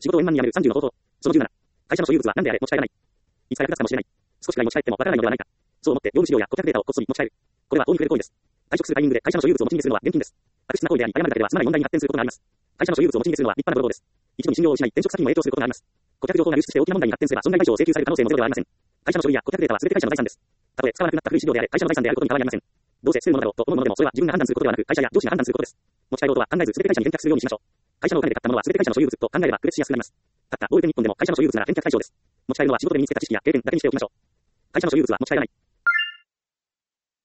仕事を円満にやめる30の方法。その17。会社の所有物は何であれ持ち帰らない。いつか役立つかもしれない。少しくらい持ち帰ってもわからないのではないか。そう思って業務資料や顧客データをこっそり持ち帰る。これは法に触れる行為です。退職するタイミングで会社の所有物を持ち逃げするのは厳禁です。悪質な行為であり、誤るだけでは済まない問題に発展することがあります。会社の所有物を持ち逃げするのは立派な泥棒です。一度に信用を失い、転職先にも影響することがあります。顧客情報が流出して大きな問題に発展すれば損害賠償を請求される可能性もゼロではありません。会社の書類や顧客データは全て会社の財産です。たとえ使わなくなった古い資料であれ、会社の財産であることに変わりありません。どうせ捨てるものだろうと思うものでも、それは自分が判断することではなく、会社や上司が判断することです。持ち帰ろうとは考えず、全て会社に返却するようにしましょう。会社のお金で買ったものは全て会社の所有物と考えれば区別しやすくなります。たった暴力日本でも会社の所有物なら返却対象です。持ち帰るのは仕事で身につけた知識や経験だけにしておきましょう。会社の所有物は持ち帰らない。